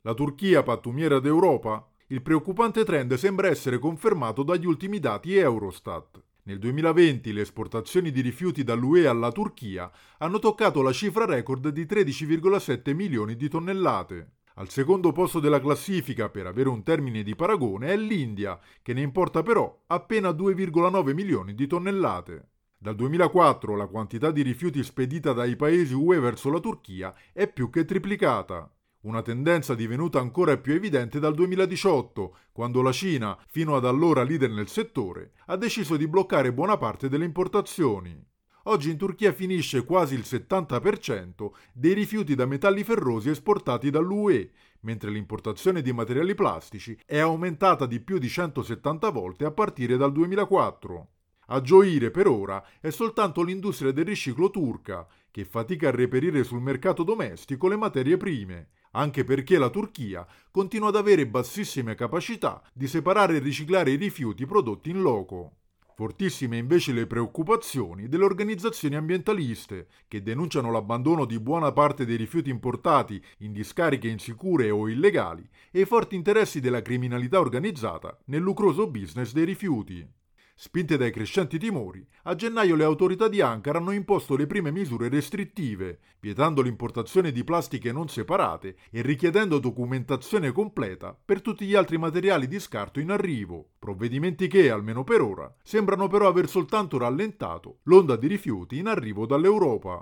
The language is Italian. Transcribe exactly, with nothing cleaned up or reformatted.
La Turchia, pattumiera d'Europa? Il preoccupante trend sembra essere confermato dagli ultimi dati Eurostat. Nel duemilaventi le esportazioni di rifiuti dall'U E alla Turchia hanno toccato la cifra record di tredici virgola sette milioni di tonnellate. Al secondo posto della classifica, per avere un termine di paragone, è l'India, che ne importa però appena due virgola nove milioni di tonnellate. Dal duemilaquattro la quantità di rifiuti spedita dai paesi U E verso la Turchia è più che triplicata. Una tendenza divenuta ancora più evidente dal duemiladiciotto, quando la Cina, fino ad allora leader nel settore, ha deciso di bloccare buona parte delle importazioni. Oggi in Turchia finisce quasi il settanta per cento dei rifiuti da metalli ferrosi esportati dall'U E, mentre l'importazione di materiali plastici è aumentata di più di centosettanta volte a partire dal duemilaquattro. A gioire per ora è soltanto l'industria del riciclo turca, che fatica a reperire sul mercato domestico le materie prime, anche perché la Turchia continua ad avere bassissime capacità di separare e riciclare i rifiuti prodotti in loco. Fortissime invece le preoccupazioni delle organizzazioni ambientaliste, che denunciano l'abbandono di buona parte dei rifiuti importati in discariche insicure o illegali e i forti interessi della criminalità organizzata nel lucroso business dei rifiuti. Spinte dai crescenti timori, a gennaio le autorità di Ankara hanno imposto le prime misure restrittive, vietando l'importazione di plastiche non separate e richiedendo documentazione completa per tutti gli altri materiali di scarto in arrivo, provvedimenti che, almeno per ora, sembrano però aver soltanto rallentato l'onda di rifiuti in arrivo dall'Europa.